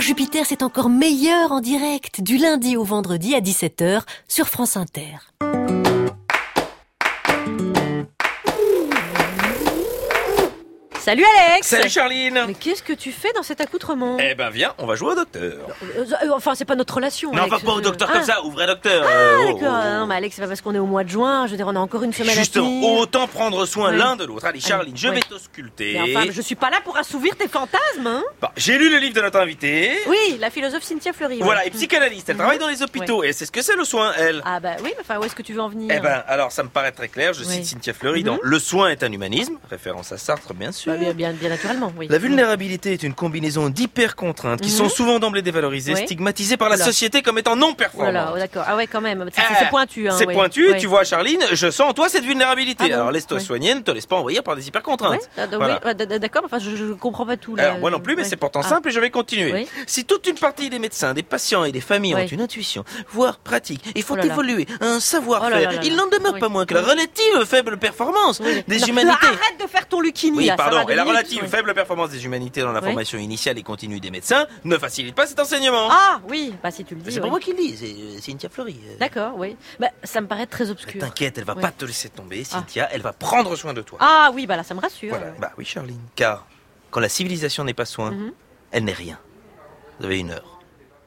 Jupiter, c'est encore meilleur en direct, du lundi au vendredi à 17h sur France Inter. Salut Alex! Salut Charline! Mais qu'est-ce que tu fais dans cet accoutrement? Eh ben viens, on va jouer au docteur. Enfin, c'est pas notre relation. Non, Alex. pas au docteur comme ça, au vrai docteur. D'accord. Non, mais Alex, c'est pas parce qu'on est au mois de juin. Je veux dire, on a encore une semaine à Justement, tenir. autant prendre soin l'un de l'autre. Allez Charline, je vais t'ausculter. Mais enfin, je suis pas là pour assouvir tes fantasmes, hein? Bon, j'ai lu le livre de notre invitée. Oui, la philosophe Cynthia Fleury. Voilà, et psychanalyste, elle travaille dans les hôpitaux et c'est ce que c'est le soin, elle. Ah bah oui, mais enfin, où est-ce que tu veux en venir? Eh ben, alors ça me paraît très clair, je cite Cynthia Fleury dans Le soin est un humanisme, référence à Sartre bien sûr. Bah, bien naturellement, oui. La vulnérabilité est une combinaison d'hyper-contraintes qui sont souvent d'emblée dévalorisées, stigmatisées par la société comme étant non performantes. Voilà, d'accord. Ah ouais, quand même. C'est pointu, hein. C'est pointu, tu vois Charline, je sens en toi cette vulnérabilité. Ah bon? Alors laisse-toi soigner, ne te laisse pas envahir par des hyper-contraintes. Voilà. D'accord, enfin je comprends pas tout là. Alors moi non plus, mais c'est pourtant simple et je vais continuer. Oui. Si toute une partie des médecins, des patients et des familles ont une intuition, voire pratique, et font évoluer un savoir-faire, il n'en demeure pas moins que la relative faible performance des humanités. Arrête de faire ton Lucchini. Oui, là, pardon. ça va Et la 2 minutes, relative faible performance des humanités dans la formation initiale et continue des médecins ne facilite pas cet enseignement. Ah oui, bah si tu le dis. C'est pas moi qui le dis, c'est Cynthia Fleury. D'accord, oui. Bah ça me paraît très obscur. T'inquiète, elle va pas te laisser tomber, Cynthia, elle va prendre soin de toi. Ah oui, bah là ça me rassure. Voilà. Bah oui, Charline. Car quand la civilisation n'est pas soin, elle n'est rien. Vous avez 1 heure.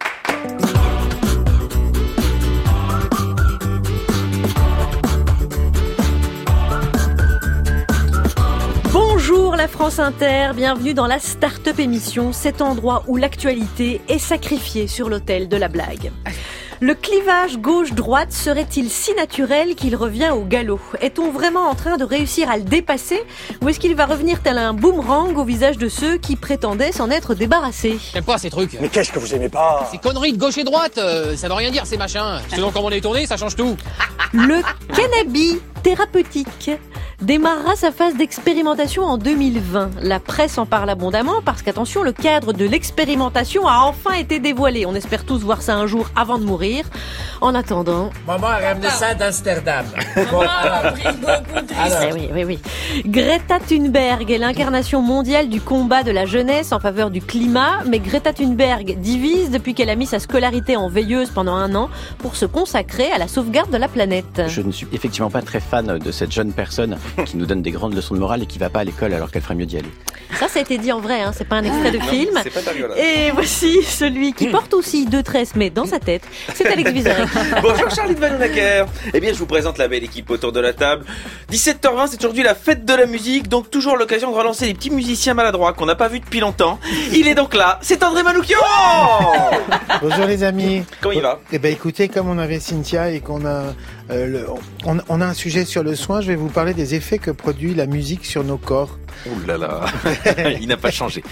Bonjour la France Inter, bienvenue dans la Start-up émission, cet endroit où l'actualité est sacrifiée sur l'autel de la blague. Le clivage gauche-droite serait-il si naturel qu'il revient au galop? Est-on vraiment en train de réussir à le dépasser? Ou est-ce qu'il va revenir tel un boomerang au visage de ceux qui prétendaient s'en être débarrassés? J'aime pas ces trucs. Mais qu'est-ce que vous aimez pas? Ces conneries de gauche et droite, ça veut rien dire ces machins. Selon comment on est tourné, ça change tout. Le cannabis thérapeutique démarrera sa phase d'expérimentation en 2020. La presse en parle abondamment parce qu'attention, le cadre de l'expérimentation a enfin été dévoilé. On espère tous voir ça un jour avant de mourir. En attendant... Maman a ramené ça d'Amsterdam. Bon, alors. Oui. Greta Thunberg est l'incarnation mondiale du combat de la jeunesse en faveur du climat, mais Greta Thunberg divise depuis qu'elle a mis sa scolarité en veilleuse pendant 1 an pour se consacrer à la sauvegarde de la planète. Je ne suis effectivement pas très fan de cette jeune personne qui nous donne des grandes leçons de morale et qui va pas à l'école alors qu'elle ferait mieux d'y aller. Ça a été dit en vrai, hein, c'est pas un extrait de film. C'est pas ta rigolade. Et voici celui qui porte aussi 2 tresses, mais dans sa tête, c'est Alex Vizorek. Bonjour Charlie de Vanonacker. Eh bien, je vous présente la belle équipe autour de la table. 17h20, c'est aujourd'hui la fête de la musique, donc toujours l'occasion de relancer les petits musiciens maladroits qu'on n'a pas vus depuis longtemps. Il est donc là, c'est André Manoukian. Bonjour les amis. Comment il va? Eh ben écoutez, comme on avait Cynthia et qu'on a on a un sujet sur le soin, je vais vous parler des effets que produit la musique sur nos corps. Ouh là là, il n'a pas changé.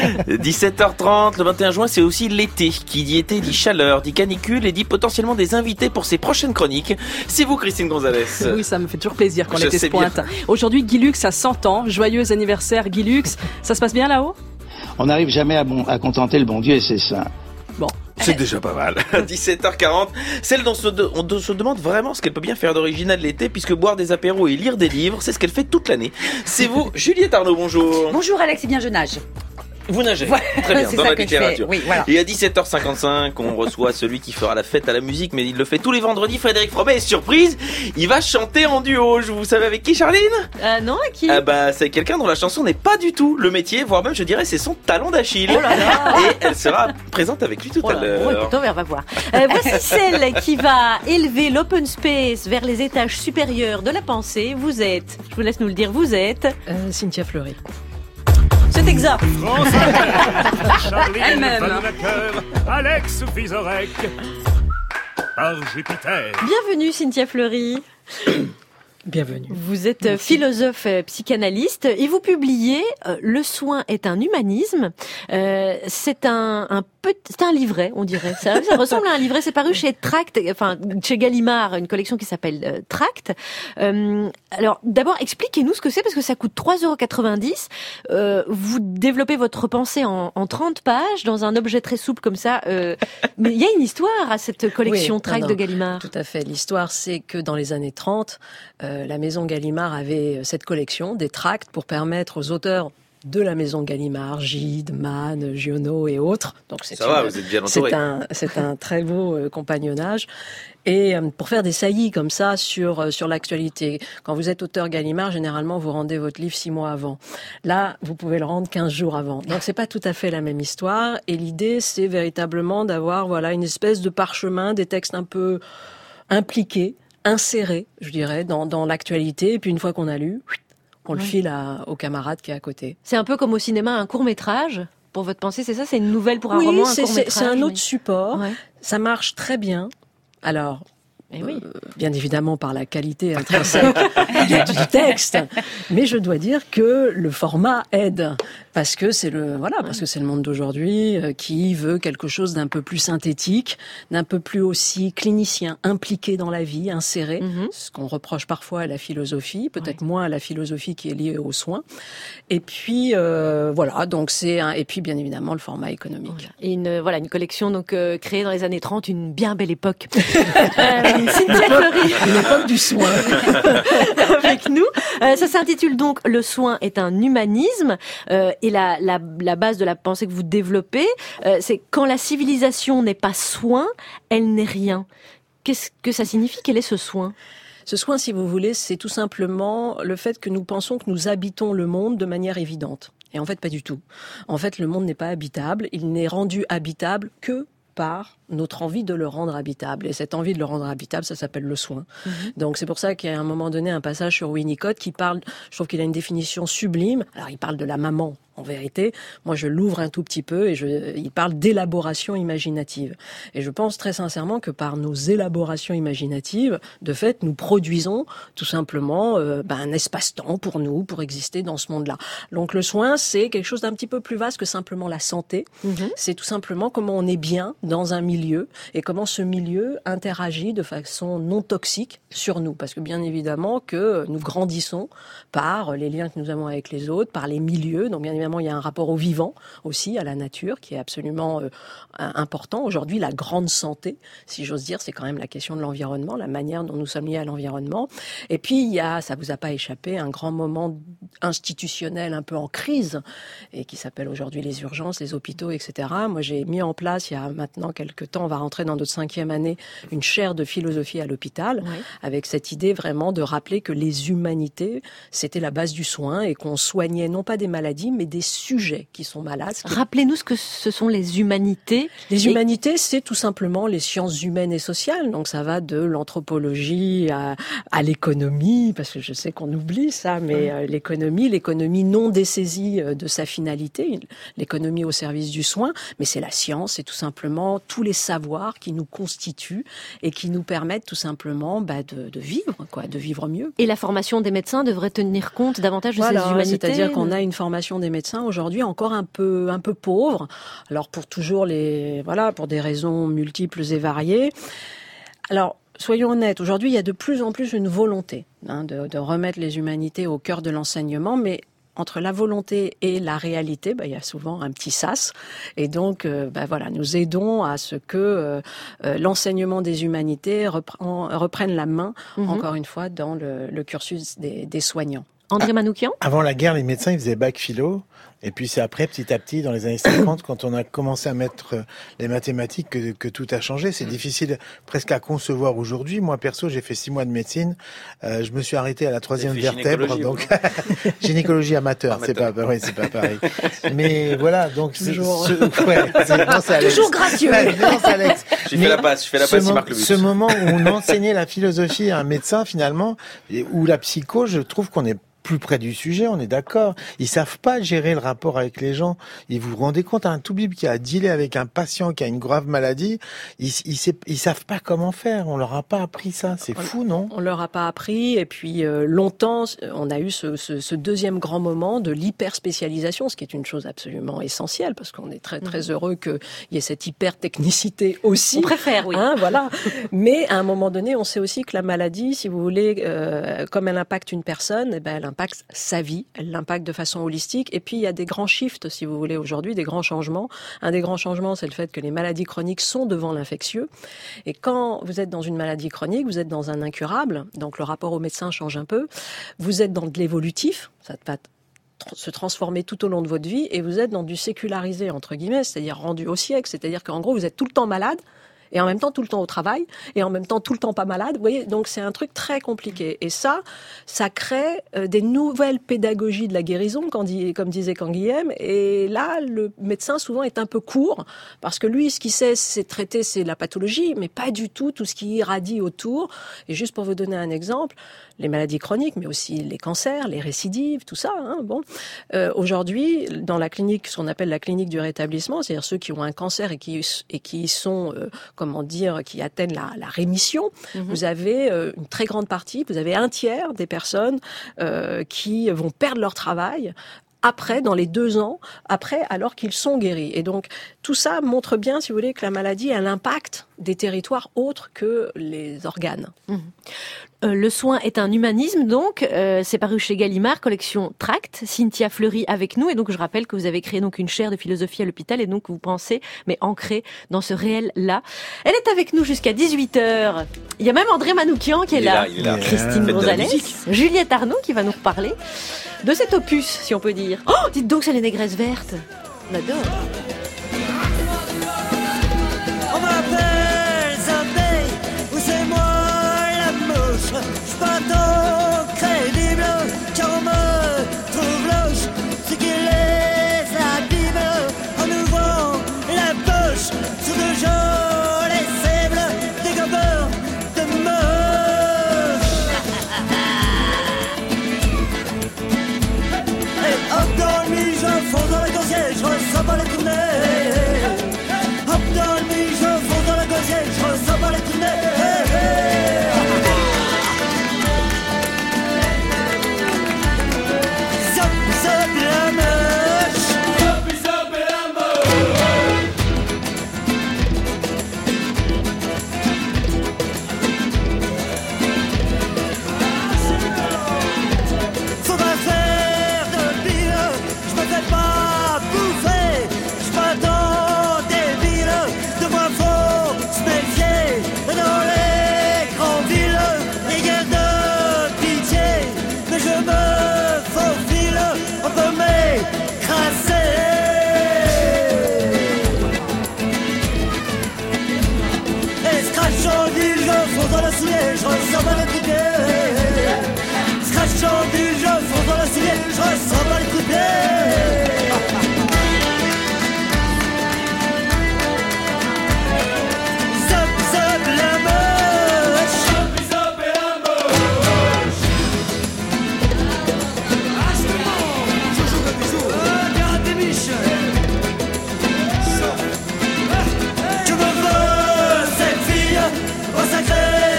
17h30, le 21 juin, c'est aussi l'été. Qui dit été dit chaleur, dit canicule et dit potentiellement des invités pour ses prochaines chroniques. C'est vous, Christine Gonzalez. Oui, ça me fait toujours plaisir quand Je l'été sais se pointe. bien. Aujourd'hui, Guy Lux a 100 ans. Joyeux anniversaire, Guy Lux. Ça se passe bien là-haut? On n'arrive jamais à contenter le bon Dieu et ses saints. Bon. C'est déjà pas mal. 17h40, celle dont on se demande vraiment ce qu'elle peut bien faire d'original l'été, puisque boire des apéros et lire des livres, c'est ce qu'elle fait toute l'année. C'est vous, Juliette Arnaud, bonjour. Bonjour Alex, eh bien je nage. Vous nagez. Ouais, Très bien, c'est dans ça la que je littérature. fais, oui, voilà. Et à 17h55, on reçoit celui qui fera la fête à la musique, mais il le fait tous les vendredis, Frédéric Frobet. Et surprise, il va chanter en duo. Vous savez avec qui, Charline? Non, à qui? Ah bah, c'est quelqu'un dont la chanson n'est pas du tout le métier, voire même, je dirais, c'est son talon d'Achille. Oh là là. Et elle sera présente avec lui tout à l'heure. Bon, écoute, on va voir. Voici celle qui va élever l'open space vers les étages supérieurs de la pensée. Vous êtes, je vous laisse nous le dire, vous êtes... Cynthia Fleury. C'est exact. Charline Vanonacker, Alex Vizorek, par Jupiter. Bienvenue Cynthia Fleury. Bienvenue. Vous êtes philosophe psychanalyste et vous publiez Le soin est un humanisme. C'est un livret, on dirait. Ça ressemble à un livret. C'est paru chez Tract, enfin chez Gallimard, une collection qui s'appelle Tract. Alors d'abord, expliquez-nous ce que c'est parce que ça coûte 3,90 €. Vous développez votre pensée en 30 pages dans un objet très souple comme ça. Mais il y a une histoire à cette collection Tract de Gallimard. Tout à fait. L'histoire, c'est que dans les années 30, la maison Gallimard avait cette collection, des tracts, pour permettre aux auteurs de la maison Gallimard, Gide, Mann, Giono et autres. Donc vous êtes bien entouré. C'est un très beau compagnonnage. Et pour faire des saillies comme ça sur l'actualité, quand vous êtes auteur Gallimard, généralement vous rendez votre livre 6 mois avant. Là, vous pouvez le rendre 15 jours avant. Donc c'est pas tout à fait la même histoire. Et l'idée, c'est véritablement d'avoir une espèce de parchemin, des textes un peu impliqués, insérés, je dirais, dans l'actualité. Et puis une fois qu'on a lu, on le file au camarade qui est à côté. C'est un peu comme au cinéma, un court-métrage. Pour votre pensée, c'est ça? C'est une nouvelle pour un roman, un court-métrage? C'est un autre support. Ouais. Ça marche très bien. Alors, bien évidemment par la qualité intrinsèque du texte, mais je dois dire que le format aide parce que c'est le monde d'aujourd'hui qui veut quelque chose d'un peu plus synthétique, d'un peu plus aussi clinicien, impliqué dans la vie, inséré, ce qu'on reproche parfois à la philosophie, peut-être moins à la philosophie qui est liée aux soins. Et puis donc et puis bien évidemment le format économique. Et une collection donc créée dans les années 30, une bien belle époque. Cynthia Fleury, une époque du soin avec nous. Ça s'intitule donc Le soin est un humanisme. Et la base de la pensée que vous développez, c'est quand la civilisation n'est pas soin, elle n'est rien. Qu'est-ce que ça signifie? Quel est ce soin? Ce soin, si vous voulez, c'est tout simplement le fait que nous pensons que nous habitons le monde de manière évidente. Et en fait, pas du tout. En fait, le monde n'est pas habitable. Il n'est rendu habitable que par notre envie de le rendre habitable. Et cette envie de le rendre habitable, ça s'appelle le soin. Donc c'est pour ça qu'il y a à un moment donné un passage sur Winnicott qui parle, je trouve qu'il a une définition sublime. Alors il parle de la maman, en vérité. Moi je l'ouvre un tout petit peu et il parle d'élaboration imaginative. Et je pense très sincèrement que par nos élaborations imaginatives, de fait, nous produisons tout simplement un espace-temps pour nous, pour exister dans ce monde-là. Donc le soin, c'est quelque chose d'un petit peu plus vaste que simplement la santé. C'est tout simplement comment on est bien dans un milieu et comment ce milieu interagit de façon non toxique sur nous. Parce que bien évidemment que nous grandissons par les liens que nous avons avec les autres, par les milieux. Donc bien évidemment, il y a un rapport au vivant aussi, à la nature, qui est absolument important. Aujourd'hui, la grande santé, si j'ose dire, c'est quand même la question de l'environnement, la manière dont nous sommes liés à l'environnement. Et puis, il y a, ça vous a pas échappé, un grand moment institutionnel un peu en crise et qui s'appelle aujourd'hui les urgences, les hôpitaux, etc. Moi, j'ai mis en place, il y a maintenant quelques temps, on va rentrer dans notre 5e année, une chaire de philosophie à l'hôpital, avec cette idée vraiment de rappeler que les humanités, c'était la base du soin et qu'on soignait non pas des maladies, mais des sujets qui sont malades. Rappelez-nous ce que ce sont les humanités. Les humanités, c'est tout simplement les sciences humaines et sociales. Donc ça va de l'anthropologie à l'économie, parce que je sais qu'on oublie ça, mais l'économie non dessaisie de sa finalité, l'économie au service du soin, mais c'est la science, c'est tout simplement tous les savoirs qui nous constituent et qui nous permettent tout simplement de vivre mieux. Et la formation des médecins devrait tenir compte davantage de ces humanités. C'est-à-dire qu'on a une formation des médecins aujourd'hui encore un peu pauvre. Alors pour pour des raisons multiples et variées. Alors soyons honnêtes, aujourd'hui il y a de plus en plus une volonté de remettre les humanités au cœur de l'enseignement, mais entre la volonté et la réalité, il y a souvent un petit sas. Et donc, nous aidons à ce que l'enseignement des humanités reprenne la main, encore une fois, dans le cursus des soignants. André Manoukian ? Avant la guerre, les médecins, ils faisaient bac philo. Et puis c'est après, petit à petit, dans les années 50, quand on a commencé à mettre les mathématiques, que tout a changé. C'est difficile presque à concevoir aujourd'hui. Moi, perso, j'ai fait 6 mois de médecine. Je me suis arrêté à la 3e vertèbre. Donc, gynécologie amateur. C'est pas pareil. Mais voilà, donc toujours gracieux. Je fais la passe, il marque le but. Ce moment où on enseignait la philosophie à un médecin, finalement, ou la psycho, je trouve qu'on est plus près du sujet, on est d'accord. Ils savent pas gérer le rapport avec les gens. Et vous vous rendez compte, un toubib qui a dealé avec un patient qui a une grave maladie, ils savent pas comment faire. On leur a pas appris ça. C'est fou, non? On leur a pas appris. Et puis, longtemps, on a eu ce deuxième grand moment de l'hyperspécialisation, ce qui est une chose absolument essentielle, parce qu'on est très, très heureux qu'il y ait cette hyper-technicité aussi. On préfère, oui. Voilà. Mais, à un moment donné, on sait aussi que la maladie, si vous voulez, comme elle impacte une personne, elle impacte sa vie, elle l'impacte de façon holistique. Et puis, il y a des grands shifts, si vous voulez, aujourd'hui, des grands changements. Un des grands changements, c'est le fait que les maladies chroniques sont devant l'infectieux. Et quand vous êtes dans une maladie chronique, vous êtes dans un incurable. Donc, le rapport au médecin change un peu. Vous êtes dans de l'évolutif. Ça va se transformer tout au long de votre vie et vous êtes dans du sécularisé, entre guillemets, c'est-à-dire rendu au siècle. C'est-à-dire qu'en gros, vous êtes tout le temps malade et en même temps tout le temps au travail, et en même temps tout le temps pas malade. Vous voyez, donc c'est un truc très compliqué. Et ça crée des nouvelles pédagogies de la guérison, comme disait Canguilhem. Et là, le médecin souvent est un peu court, parce que lui, ce qu'il sait, c'est traiter, c'est la pathologie, mais pas du tout tout ce qui irradie autour. Et juste pour vous donner un exemple, les maladies chroniques, mais aussi les cancers, les récidives, tout ça. Aujourd'hui, dans la clinique, ce qu'on appelle la clinique du rétablissement, c'est-à-dire ceux qui ont un cancer et qui sont qui atteignent la rémission, vous avez une très grande partie, vous avez un tiers des personnes qui vont perdre leur travail après, dans les 2 ans, après, alors qu'ils sont guéris. Et donc, tout ça montre bien, si vous voulez, que la maladie a l'impact des territoires autres que les organes. Le soin est un humanisme, donc c'est paru chez Gallimard, collection Tract. Cynthia Fleury avec nous, et donc je rappelle que vous avez créé donc une chaire de philosophie à l'hôpital, et donc vous pensez, mais ancré dans ce réel-là. Elle est avec nous jusqu'à 18h. Il y a même André Manoukian qui est là. Il est là. Christine Gonzalez, Juliette Arnaud qui va nous reparler de cet opus, si on peut dire. Oh, dites donc, c'est les négresses vertes. On adore. On m'appelle Zambé, ou c'est moi la mouche. J'suis pas tant crédible, car on me trouve louche. Ce qui les abîme, en ouvrant la poche, sur de jolies cibles, des gobeurs de moche. Et hop dans le nuit, je fonce dans la gaussière, je ressens pas les coups de nez. Hop dans le nuit, je fonce dans la gaussière, je ressens pas les coups de nez. Je ressens pas les coups de pied. Scratchant du jeu, fonce dans la civière, je ressens pas les coups de pied. Zop, zop, la moche. Zop, zop, la moche. Je joue comme bisou. Garde des biches. Je me veux cette fille au sacré.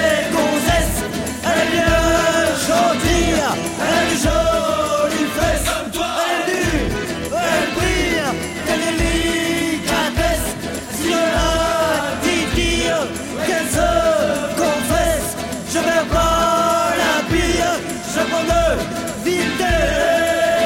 Elle a des jolies fesses, comme toi. Elle est nue, elle brille, elle est délicatesse. Si je la titille, qu'elle se confesse, je perds pas la bille, je prends de vitesse.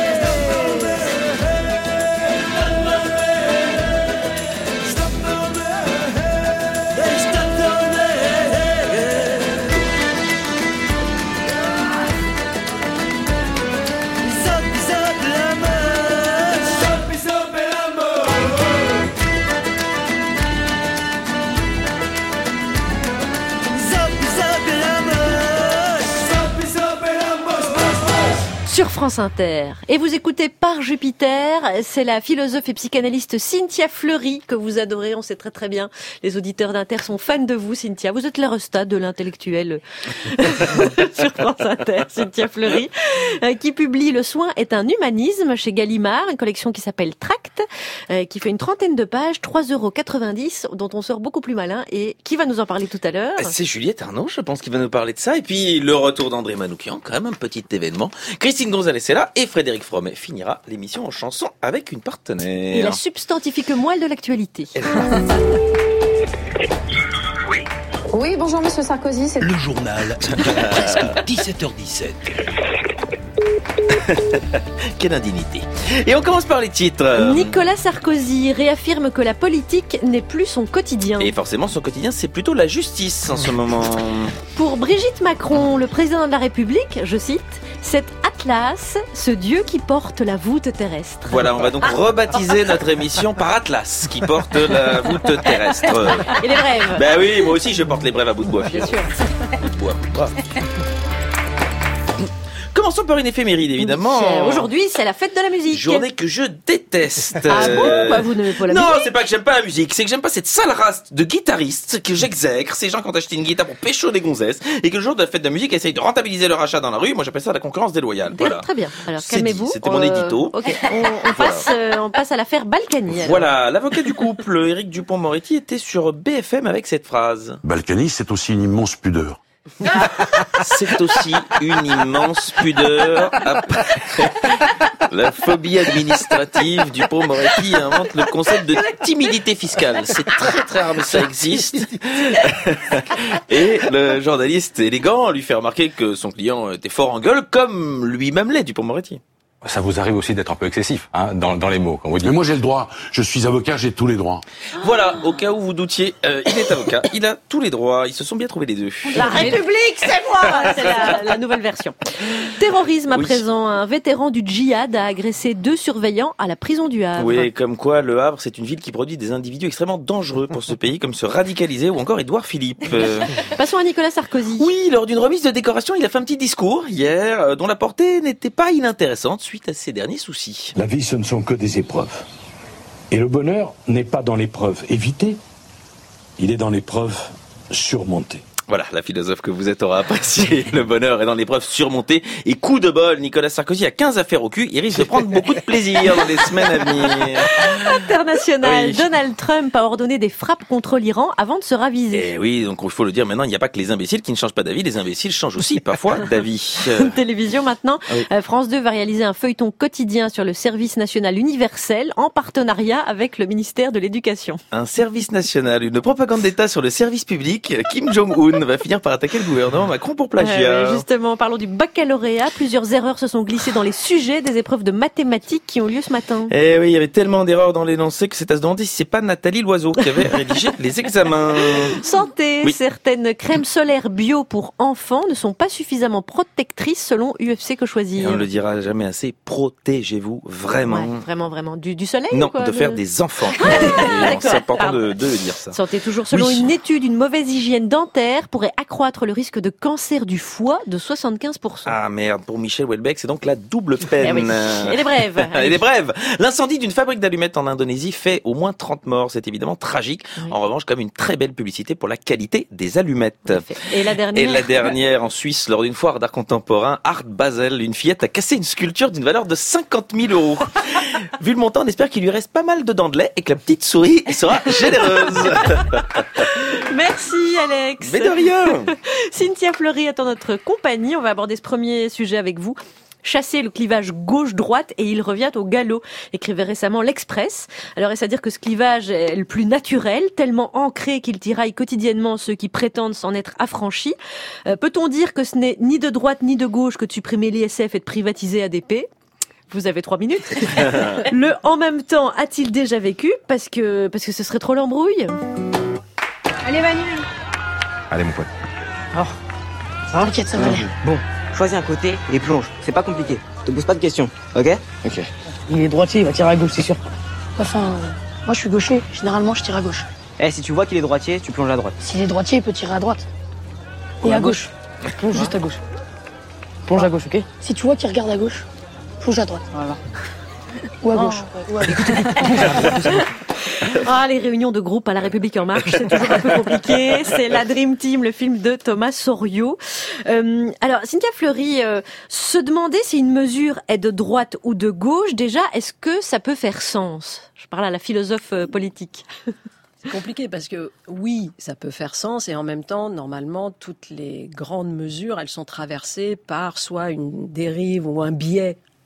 Sur France Inter. Et vous écoutez Par Jupiter, c'est la philosophe et psychanalyste Cynthia Fleury que vous adorez, on sait très très bien. Les auditeurs d'Inter sont fans de vous, Cynthia. Vous êtes l'aérostat de l'intellectuel sur France Inter, Cynthia Fleury, qui publie Le soin est un humanisme chez Gallimard, une collection qui s'appelle Tract, qui fait une 30aine de pages, 3,90 €, dont on sort beaucoup plus malin, et qui va nous en parler tout à l'heure. C'est Juliette Arnaud, je pense, qui va nous parler de ça. Et puis le retour d'André Manoukian, quand même un petit événement. Christine Gonzalez est là, et Frédéric Fromet finira l'émission en chanson avec une partenaire. Et la substantifique moelle de l'actualité. Oui, bonjour Monsieur Sarkozy. C'est le journal, presque 17h17. Quelle indignité. Et on commence par les titres. Nicolas Sarkozy réaffirme que la politique n'est plus son quotidien. Et forcément, son quotidien, c'est plutôt la justice en ce moment. Pour Brigitte Macron, le président de la République, je cite, s'est Atlas, ce dieu qui porte la voûte terrestre. Voilà, on va donc rebaptiser notre émission par Atlas, qui porte la voûte terrestre. Et les brèves. Ben oui, moi aussi je porte les brèves à bout de bois. Bien sûr. Bout de bois, bout de bois. Commençons par une éphéméride, évidemment. Aujourd'hui, c'est la fête de la musique. Journée que je déteste. Ah bon? Quoi, vous n'aimez pas la musique? Non, c'est pas que j'aime pas la musique, c'est que j'aime pas cette sale race de guitaristes que j'exècre, ces gens qui ont acheté une guitare pour pécho des gonzesses, et que le jour de la fête de la musique essayent de rentabiliser leur achat dans la rue. Moi, j'appelle ça la concurrence déloyale. Voilà. Très bien. Alors, C'est calmez-vous. dit, c'était mon édito. Ok. On passe à l'affaire Balkany. Alors. Voilà, l'avocat du couple, Éric Dupond-Moretti, était sur BFM avec cette phrase. Balkany, c'est aussi une immense pudeur. C'est aussi une immense pudeur. Après la phobie administrative, Dupond-Moretti invente le concept de timidité fiscale. C'est très très rare, mais ça existe. Et le journaliste élégant lui fait remarquer que son client était fort en gueule, comme lui-même l'est, Dupond-Moretti. Ça vous arrive aussi d'être un peu excessif, hein, dans les mots, quand vous dites. Mais moi j'ai le droit, je suis avocat, j'ai tous les droits. Voilà, au cas où vous doutiez, il est avocat, il a tous les droits, ils se sont bien trouvés les deux. La République, c'est moi. C'est la nouvelle version. Terrorisme à présent, un vétéran du djihad a agressé 2 surveillants à la prison du Havre. Oui, comme quoi le Havre, c'est une ville qui produit des individus extrêmement dangereux pour ce pays, comme se radicaliser ou encore Édouard Philippe. Passons à Nicolas Sarkozy. Oui, lors d'une remise de décoration, il a fait un petit discours hier, dont la portée n'était pas inintéressante suite à ses derniers soucis. La vie, ce ne sont que des épreuves. Et le bonheur n'est pas dans l'épreuve évitée, il est dans l'épreuve surmontée. Voilà, la philosophe que vous êtes aura apprécié. Le bonheur est dans l'épreuve surmontée. Et coup de bol, Nicolas Sarkozy a 15 affaires au cul. Il risque de prendre beaucoup de plaisir dans les semaines à venir. International, Oui. Donald Trump a ordonné des frappes contre l'Iran avant de se raviser. Et oui, donc il faut le dire maintenant, il n'y a pas que les imbéciles qui ne changent pas d'avis. Les imbéciles changent aussi parfois d'avis. Télévision maintenant, Ah oui. France 2 va réaliser un feuilleton quotidien sur le service national universel en partenariat avec le ministère de l'Éducation. Un service national, une propagande d'État sur le service public. Kim Jong-un va finir par attaquer le gouvernement Macron pour plagiat. Justement, parlons du baccalauréat. Plusieurs erreurs se sont glissées dans les sujets des épreuves de mathématiques qui ont lieu ce matin. Eh oui, il y avait tellement d'erreurs dans l'énoncé que c'est à se demander si c'est pas Nathalie Loiseau qui avait rédigé les examens. Santé, Oui. certaines crèmes solaires bio pour enfants ne sont pas suffisamment protectrices selon UFC Que Et Choisir. on ne le dira jamais assez, protégez-vous vraiment. Ouais, vraiment. Du soleil Non, ou quoi, de faire des enfants. d'accord. C'est important Pardon. de le dire ça. Santé toujours. Selon Oui. une étude, une mauvaise hygiène dentaire pourrait accroître le risque de cancer du foie de 75%. Ah merde, pour Michel Houellebecq, c'est donc la double peine. Eh oui. Et les brèves. Et les brèves. L'incendie d'une fabrique d'allumettes en Indonésie fait au moins 30 morts. C'est évidemment tragique. En revanche, comme une très belle publicité pour la qualité des allumettes. Et la dernière. Et la dernière, en Suisse, lors d'une foire d'art contemporain, Art Basel, une fillette a cassé une sculpture d'une valeur de 50 000 €. Vu le montant, on espère qu'il lui reste pas mal de dents de lait et que la petite souris sera généreuse. Merci Alex. Mais de rien. Cynthia Fleury attend notre compagnie. On va aborder ce premier sujet avec vous. Chasser le clivage gauche-droite et il revient au galop, écrivait récemment l'Express. Alors est-ce à dire que ce clivage est le plus naturel, tellement ancré qu'il tiraille quotidiennement ceux qui prétendent s'en être affranchis? Peut-on dire que ce n'est ni de droite ni de gauche que de supprimer l'ISF et de privatiser ADP? Vous avez 3 minutes. Le en même temps a-t-il déjà vécu? Parce que ce serait trop l'embrouille. Allez, Manu. Allez, mon pote. T'inquiète, ça va aller. Bon, choisis un côté et plonge. C'est pas compliqué. Te pose pas de questions, ok? Ok. Il est droitier, il va tirer à gauche, c'est sûr. Enfin, moi je suis gaucher. Généralement, je tire à gauche. Eh, si tu vois qu'il est droitier, tu plonges à droite. S'il est droitier, il peut tirer à droite. Ou Et à à gauche. Plonge juste à gauche. Plonge à gauche, ok? Si tu vois qu'il regarde à gauche, plonge à droite. Voilà. Ou à gauche. Ou à gauche. Ah, les réunions de groupe à La République En Marche, c'est toujours un peu compliqué. C'est la Dream Team, le film de Thomas Soriot. Alors, Cynthia Fleury, se demander si une mesure est de droite ou de gauche, déjà, est-ce que ça peut faire sens? Je parle à la philosophe politique. C'est compliqué parce que oui, ça peut faire sens et en même temps, normalement, toutes les grandes mesures, elles sont traversées par soit une dérive ou un biais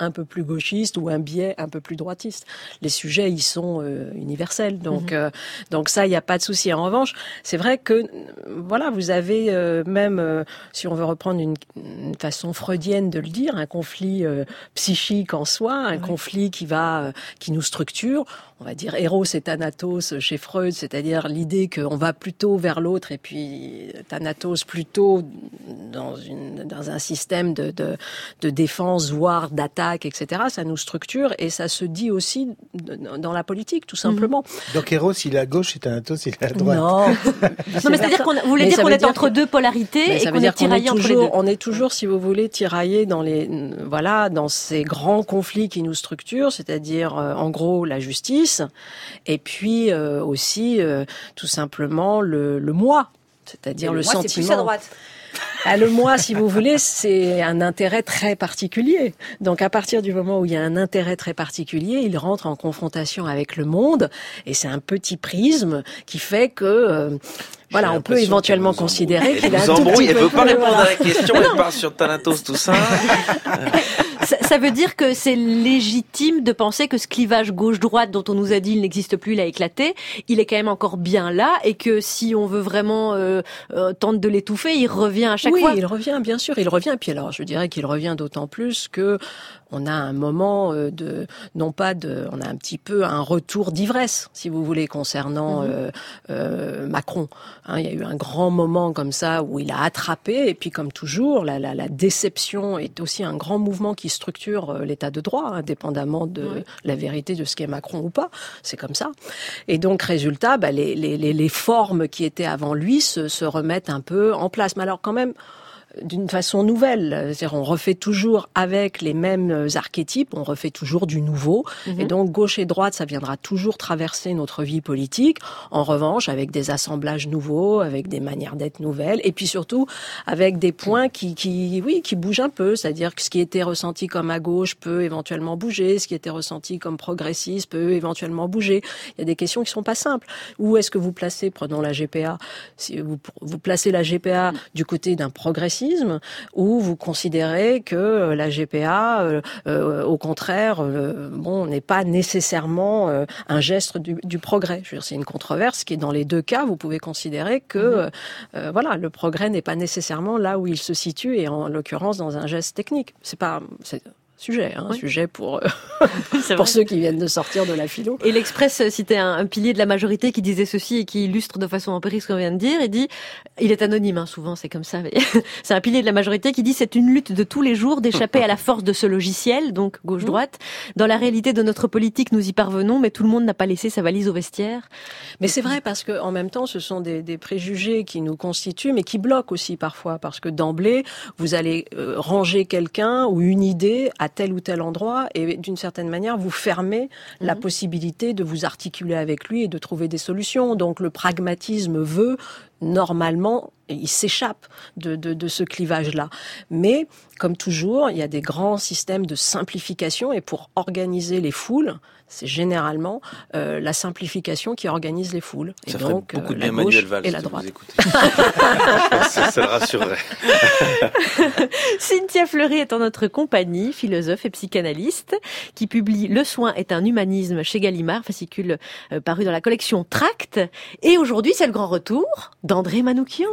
un peu plus gauchiste ou un biais un peu plus droitiste. Les sujets, ils sont universels. Donc ça, il n'y a pas de souci. En revanche, c'est vrai que, voilà, vous avez même, si on veut reprendre une façon freudienne de le dire, un conflit psychique en soi, un conflit qui nous structure. On va dire Eros et Thanatos chez Freud, c'est-à-dire l'idée qu'on va plutôt vers l'autre et puis Thanatos plutôt dans un système de défense, voire d'attaque, etc. Ça nous structure et ça se dit aussi dans la politique, tout simplement. Donc Eros, il est à gauche et Thanatos, il est à droite. Non, mais c'est-à-dire qu'on voulait dire qu'on est entre deux polarités et qu'on est tiraillé entre les deux. On est toujours, si vous voulez, tiraillé dans ces grands conflits qui nous structurent, c'est-à-dire en gros la justice. Et puis aussi tout simplement le moi, c'est-à-dire le sentiment. C'est plus à droite. Le moi, si vous voulez, c'est un intérêt très particulier. Donc à partir du moment où il y a un intérêt très particulier, il rentre en confrontation avec le monde et c'est un petit prisme qui fait que voilà, on peut éventuellement considérer qu'il a un tout petit peu... Elle veut pas répondre à la question, elle part sur Thanatos, tout ça. Ça veut dire que c'est légitime de penser que ce clivage gauche-droite dont on nous a dit il n'existe plus, il a éclaté, il est quand même encore bien là et que si on veut vraiment tenter de l'étouffer, il revient à chaque fois. Oui, il revient, bien sûr, il revient. Puis alors, je dirais qu'il revient d'autant plus que on a un moment on a un petit peu un retour d'ivresse, si vous voulez, concernant Macron. Il y a eu un grand moment comme ça où il a attrapé, et puis comme toujours, la déception est aussi un grand mouvement qui structure l'état de droit, indépendamment de la vérité de ce qu'est Macron ou pas. C'est comme ça. Et donc, résultat, les formes qui étaient avant lui se remettent un peu en place. Mais alors, quand même, d'une façon nouvelle. C'est-à-dire, on refait toujours avec les mêmes archétypes, on refait toujours du nouveau. Et donc, gauche et droite, ça viendra toujours traverser notre vie politique. En revanche, avec des assemblages nouveaux, avec des manières d'être nouvelles, et puis surtout, avec des points qui bougent un peu. C'est-à-dire que ce qui était ressenti comme à gauche peut éventuellement bouger, ce qui était ressenti comme progressiste peut éventuellement bouger. Il y a des questions qui sont pas simples. Où est-ce que vous placez, prenons la GPA, si vous placez la GPA du côté d'un progressiste, où vous considérez que la GPA, au contraire, n'est pas nécessairement un geste du progrès. Je veux dire, c'est une controverse qui est dans les deux cas. Vous pouvez considérer que le progrès n'est pas nécessairement là où il se situe, et en l'occurrence dans un geste technique. C'est sujet pour ceux qui viennent de sortir de la philo. Et l'Express citait un pilier de la majorité qui disait ceci et qui illustre de façon empirique ce qu'on vient de dire. Il dit, il est anonyme, souvent c'est comme ça, mais c'est un pilier de la majorité qui dit c'est une lutte de tous les jours d'échapper à la force de ce logiciel, donc gauche-droite. Dans la réalité de notre politique, nous y parvenons, mais tout le monde n'a pas laissé sa valise au vestiaire. Mais c'est vrai, parce que en même temps, ce sont des préjugés qui nous constituent, mais qui bloquent aussi parfois, parce que d'emblée, vous allez ranger quelqu'un ou une idée à tel ou tel endroit, et d'une certaine manière, vous fermez la possibilité de vous articuler avec lui et de trouver des solutions. Donc le pragmatisme veut, normalement, il s'échappe de ce clivage-là. Mais, comme toujours, il y a des grands systèmes de simplification, et pour organiser les foules, c'est généralement la simplification qui organise les foules. Ça et donc, ferait beaucoup de la bien gauche Manuel Valls, et la droite. Ça le rassurerait. Cynthia Fleury est en notre compagnie, philosophe et psychanalyste, qui publie Le soin est un humanisme chez Gallimard, fascicule paru dans la collection Tract. Et aujourd'hui, c'est le grand retour d'André Manoukian.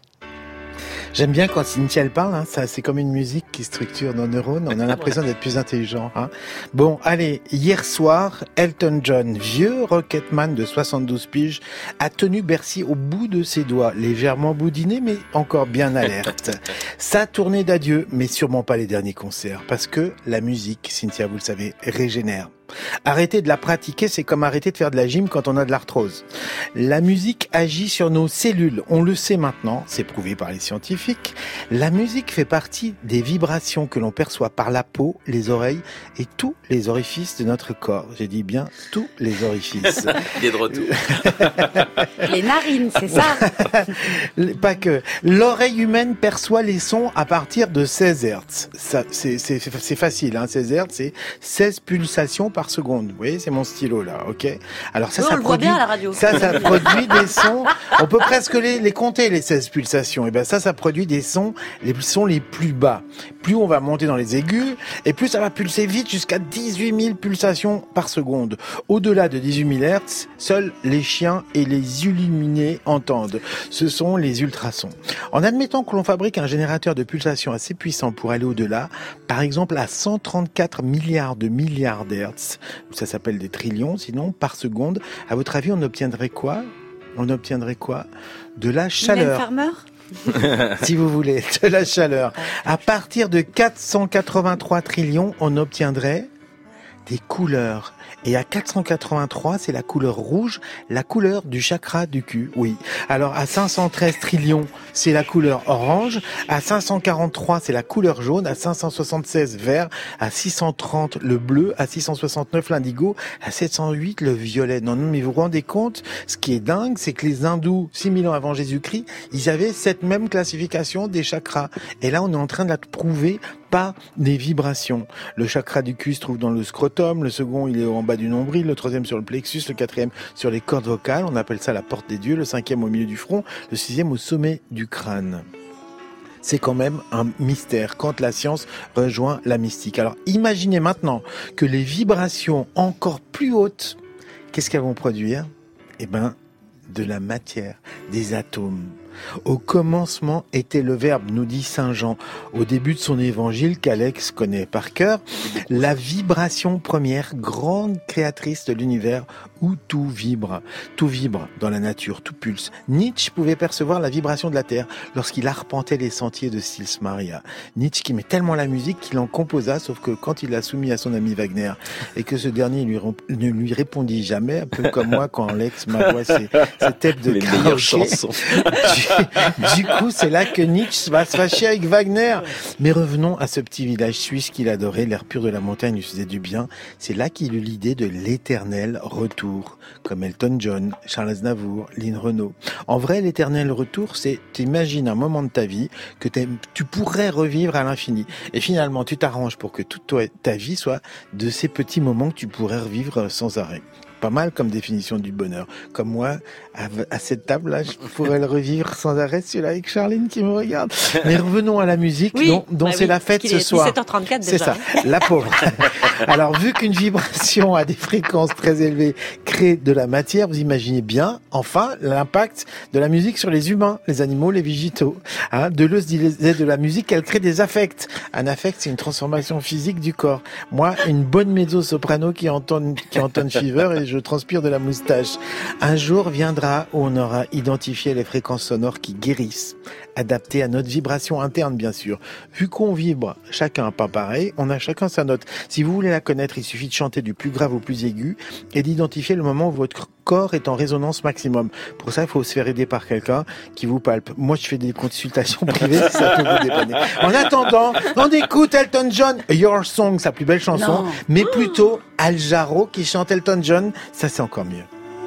J'aime bien quand Cynthia elle parle, ça c'est comme une musique qui structure nos neurones, on a l'impression d'être plus intelligent. Bon, allez, hier soir, Elton John, vieux rocketman de 72 piges, a tenu Bercy au bout de ses doigts, légèrement boudiné mais encore bien alerte. Sa tournée d'adieu, mais sûrement pas les derniers concerts, parce que la musique, Cynthia, vous le savez, régénère. Arrêter de la pratiquer, c'est comme arrêter de faire de la gym quand on a de l'arthrose. La musique agit sur nos cellules, on le sait maintenant, c'est prouvé par les scientifiques. La musique fait partie des vibrations que l'on perçoit par la peau, les oreilles et tous les orifices de notre corps. J'ai dit bien tous les orifices. Il est de retour. Les narines, c'est ça. Pas que. L'oreille humaine perçoit les sons à partir de 16 Hz. Ça, c'est facile, 16 Hz, c'est 16 pulsations par par seconde. Vous voyez, c'est mon stylo là, ok? Alors ça, Oui, ça on le voit produit, bien à la radio. ça produit des sons. On peut presque les compter, les 16 pulsations. Et ben ça produit des sons, les sons les plus bas. Plus on va monter dans les aigus, et plus ça va pulser vite jusqu'à 18 000 pulsations par seconde. Au-delà de 18 000 Hz, seuls les chiens et les illuminés entendent. Ce sont les ultrasons. En admettant que l'on fabrique un générateur de pulsations assez puissant pour aller au-delà, par exemple à 134 milliards d'hertz, ça s'appelle des trillions sinon, par seconde, à votre avis, on obtiendrait quoi? De la chaleur. Si vous voulez, de la chaleur. À partir de 483 trillions, on obtiendrait des couleurs. Et à 483, c'est la couleur rouge, la couleur du chakra du cul, oui. Alors à 513 trillions, c'est la couleur orange, à 543, c'est la couleur jaune, à 576 vert, à 630 le bleu, à 669 l'indigo, à 708 le violet. Non, mais vous vous rendez compte, ce qui est dingue, c'est que les hindous, 6000 ans avant Jésus-Christ, ils avaient cette même classification des chakras. Et là, on est en train de la prouver par des vibrations. Le chakra du cul se trouve dans le scrotum, le second il est en bas du nombril, le troisième sur le plexus, le quatrième sur les cordes vocales, on appelle ça la porte des dieux, le cinquième au milieu du front, le sixième au sommet du crâne. C'est quand même un mystère quand la science rejoint la mystique. Alors imaginez maintenant que les vibrations encore plus hautes, qu'est-ce qu'elles vont produire? Eh ben, de la matière, des atomes. Au commencement était le Verbe, nous dit Saint Jean, au début de son évangile qu'Alex connaît par cœur, la vibration première, grande créatrice de l'univers où tout vibre dans la nature, tout pulse. Nietzsche pouvait percevoir la vibration de la terre lorsqu'il arpentait les sentiers de Sils Maria. Nietzsche qui aimait tellement la musique qu'il en composa, sauf que quand il l'a soumis à son ami Wagner et que ce dernier ne lui répondit jamais, un peu comme moi quand Alex m'envoie ses têtes de karaoké. Du coup, c'est là que Nietzsche va se fâcher avec Wagner. Mais revenons à ce petit village suisse qu'il adorait, l'air pur de la montagne lui faisait du bien. C'est là qu'il eut l'idée de l'éternel retour, comme Elton John, Charles Aznavour, Lynn Renaud. En vrai, l'éternel retour, c'est t'imagines un moment de ta vie que tu pourrais revivre à l'infini. Et finalement, tu t'arranges pour que toute ta vie soit de ces petits moments que tu pourrais revivre sans arrêt. Pas mal comme définition du bonheur. Comme moi, à cette table-là, je pourrais le revivre sans arrêt, celui-là avec Charline qui me regarde. Mais revenons à la musique, dont c'est la fête ce soir. 17h34 déjà. C'est ça, la pauvre. Alors, vu qu'une vibration à des fréquences très élevées crée de la matière, vous imaginez bien, enfin, l'impact de la musique sur les humains, les animaux, les végétaux. Deleuze disait de la musique qu'elle crée des affects. Un affect, c'est une transformation physique du corps. Moi, une bonne mezzo-soprano qui entonne Fever et je transpire de la moustache. Un jour viendra où on aura identifié les fréquences sonores qui guérissent, adaptées à notre vibration interne, bien sûr. Vu qu'on vibre chacun pas pareil, on a chacun sa note. Si vous voulez la connaître, il suffit de chanter du plus grave au plus aigu et d'identifier le moment où votre corps est en résonance maximum. Pour ça, il faut se faire aider par quelqu'un qui vous palpe. Moi, je fais des consultations privées si ça peut vous dépanner. En attendant, on écoute Elton John, Your Song, sa plus belle chanson, mais plutôt Al Jarreau qui chante Elton John. Ça, c'est encore mieux.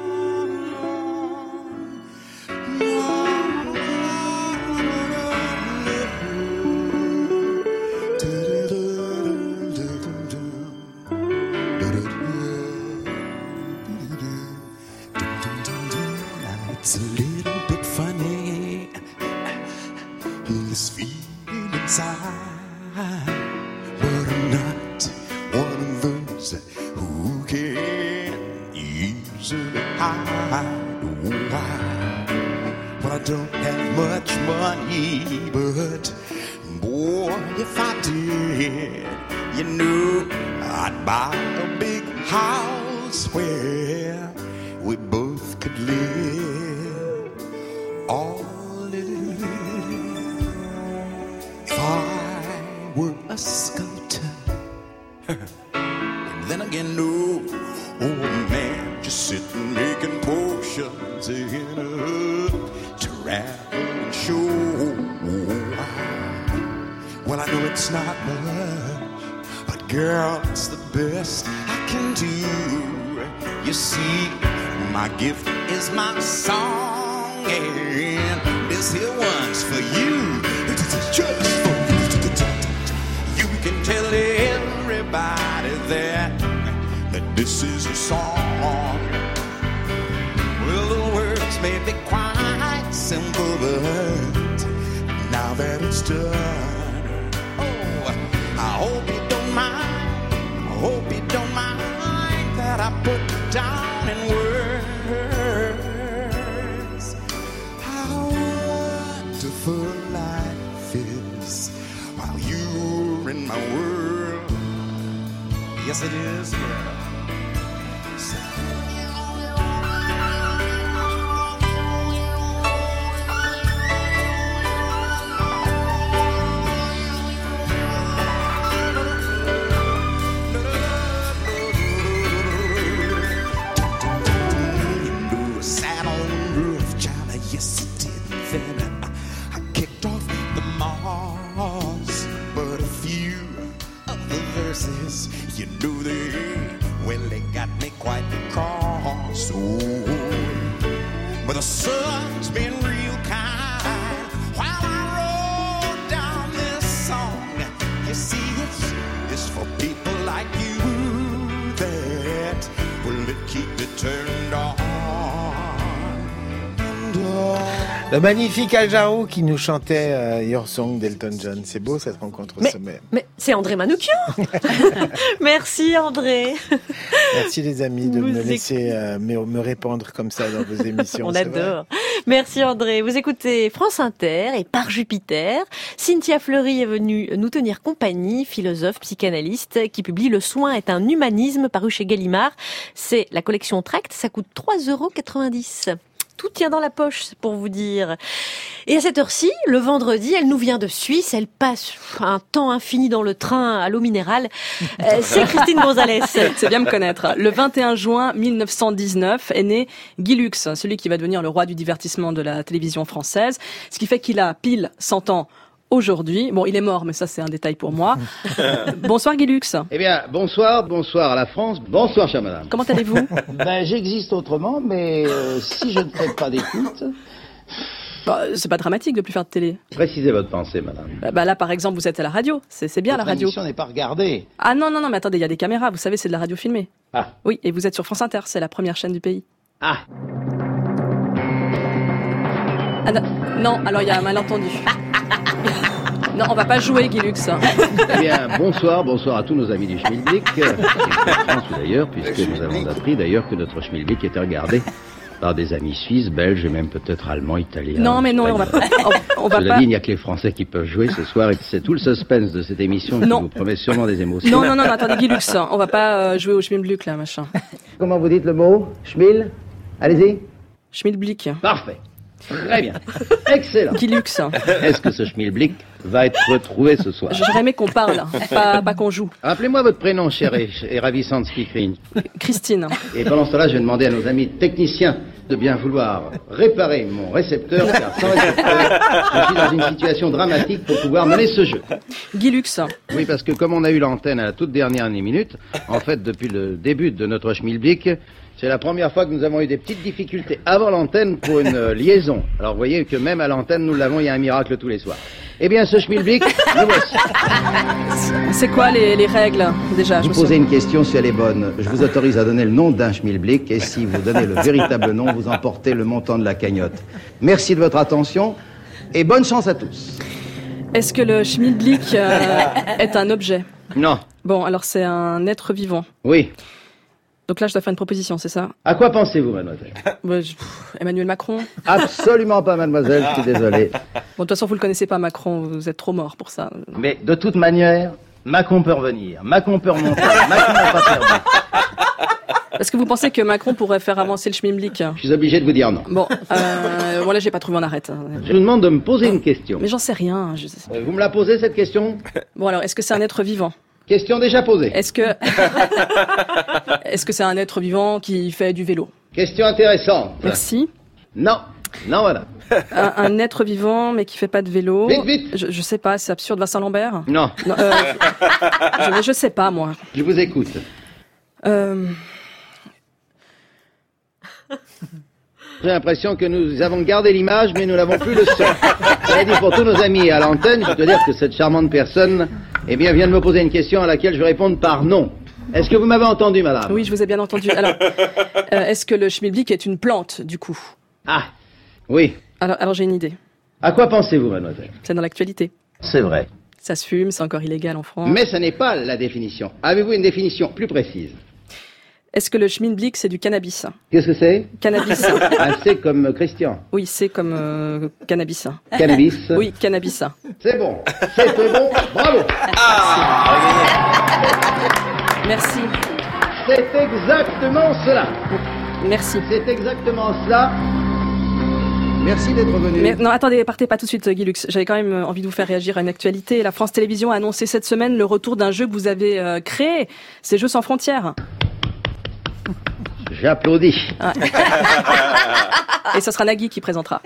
It's a little bit funny, this feeling inside, but I'm not one of those who can easily hide. Why? Well, I don't have much money, but boy, if I did, you know, I'd buy a big house where we both could live. All if I were a sculptor, and then again, no, oh man, just sitting making potions in a traveling show. Well, I know it's not much, but girl, it's the best I can do. You see, my gift is my song. And this here one's for you. It's just for you. You can tell everybody that This is a song. Well, the words may be quite simple, but now that it's done, oh, I hope you don't mind. I hope you don't mind that I put down in words how wonderful life is while you're in my world. Yes, it is, girl. Yes, it did. Then I kicked off the moss, but a few of the verses, you know they got me quite cross. Oh, but the sun's been real kind while I wrote down this song. You see, it's for people like you that will keep it turned on. Le magnifique Al Jarreau qui nous chantait Your Song d'Elton John. C'est beau cette rencontre au sommet. Mais c'est André Manoukian. Merci André. Merci les amis de me laisser me répandre comme ça dans vos émissions. On adore. Merci André. Vous écoutez France Inter et Par Jupiter. Cynthia Fleury est venue nous tenir compagnie, philosophe, psychanalyste, qui publie Le soin est un humanisme, paru chez Gallimard. C'est la collection Tract, ça coûte 3,90 €. Tout tient dans la poche, c'est pour vous dire. Et à cette heure-ci, le vendredi, elle nous vient de Suisse, elle passe un temps infini dans le train à l'eau minérale. C'est Christine Gonzalez. C'est bien me connaître. Le 21 juin 1919 est né Guy Lux, celui qui va devenir le roi du divertissement de la télévision française. Ce qui fait qu'il a pile 100 ans aujourd'hui. Bon, il est mort, mais ça c'est un détail pour moi. Bonsoir Guy Lux. Eh bien, bonsoir à la France. Bonsoir, chère madame. Comment allez-vous? J'existe autrement, mais si je ne fais pas d'écoute... c'est pas dramatique de plus faire de télé. Précisez votre pensée, madame. Là, par exemple, vous êtes à la radio. C'est bien, la radio. L'émission n'est pas regardée. Ah non, mais attendez, il y a des caméras. Vous savez, c'est de la radio filmée. Ah. Oui, et vous êtes sur France Inter. C'est la première chaîne du pays. Ah. Non, alors il y a un malentendu. Non, on va pas jouer, Guy Lux. Eh bien, bonsoir à tous nos amis du Schmilblick. France d'ailleurs, puisque nous avons appris d'ailleurs que notre Schmilblick était regardé par des amis suisses, belges et même peut-être allemands, italiens. Non, mais non, on va pas. Cela dit, il n'y a que les Français qui peuvent jouer ce soir et c'est tout le suspense de cette émission qui vous promet sûrement des émotions. Non, attendez, Guy Lux, on va pas jouer au Schmilblick là, machin. Comment vous dites le mot? Schmil? Allez-y. Schmilblick. Parfait. Très bien. Excellent. Guy Lux. Est-ce que ce Schmilblick va être retrouvé ce soir? J'aurais aimé qu'on parle, pas qu'on joue. Rappelez-moi votre prénom, chère et ravissante speakerine. Christine. Et pendant ce temps-là, je vais demander à nos amis techniciens de bien vouloir réparer mon récepteur, car sans récepteur, je suis dans une situation dramatique pour pouvoir mener ce jeu. Guy Lux. Oui, parce que comme on a eu l'antenne à la toute dernière minute, en fait, depuis le début de notre Schmilblick, c'est la première fois que nous avons eu des petites difficultés avant l'antenne pour une liaison. Alors vous voyez que même à l'antenne, nous l'avons, il y a un miracle tous les soirs. Eh bien, ce Schmilblick, le voici. C'est quoi les règles, déjà? Vous posez une question, si elle est bonne. Je vous autorise à donner le nom d'un Schmilblick, et si vous donnez le véritable nom, vous emportez le montant de la cagnotte. Merci de votre attention, et bonne chance à tous. Est-ce que le Schmilblick est un objet? Non. Bon, alors c'est un être vivant. Oui. Donc là, je dois faire une proposition, c'est ça? À quoi pensez-vous, mademoiselle? Emmanuel Macron? Absolument pas, mademoiselle, je suis désolé. Bon, de toute façon, vous le connaissez pas, Macron, vous êtes trop mort pour ça. Mais de toute manière, Macron peut revenir, Macron peut remonter, Macron n'a pas perdu. Est-ce que vous pensez que Macron pourrait faire avancer le Schmilblick? Je suis obligé de vous dire non. Bon, là, j'ai pas trouvé, on arrête. Je vous demande de me poser une question. Mais j'en sais rien. Vous me la posez, cette question? Bon, alors, est-ce que c'est un être vivant? Question déjà posée. Est-ce que c'est un être vivant qui fait du vélo? Question intéressante. Merci. Non, voilà. Un être vivant, mais qui fait pas de vélo. Vite. Je sais pas, c'est absurde. Vincent Lambert? Non. Je sais pas, moi. Je vous écoute. J'ai l'impression que nous avons gardé l'image, mais nous n'avons plus le son. Cela dit, pour tous nos amis à l'antenne, je dois dire que cette charmante personne, vient de me poser une question à laquelle je vais répondre par non. Est-ce que vous m'avez entendu, madame? Oui, je vous ai bien entendu. Alors, est-ce que le schmilblick est une plante, du coup? Ah, oui. Alors j'ai une idée. À quoi pensez-vous, mademoiselle? C'est dans l'actualité. C'est vrai. Ça se fume, c'est encore illégal en France. Mais ce n'est pas la définition. Avez-vous une définition plus précise? Est-ce que le schmilblick, c'est du cannabis? Qu'est-ce que c'est? Cannabis. Un C comme Christian. Oui, c'est comme cannabis. Cannabis. Oui, cannabis. C'est bon. C'était bon. Bravo. Merci. C'est exactement cela. Merci. C'est exactement cela. Merci d'être venu. Mais non, attendez, partez pas tout de suite, Guy Lux. J'avais quand même envie de vous faire réagir à une actualité. La France Télévisions a annoncé cette semaine le retour d'un jeu que vous avez créé. C'est Jeux sans frontières. J'applaudis. Ouais. Et ce sera Nagui qui présentera.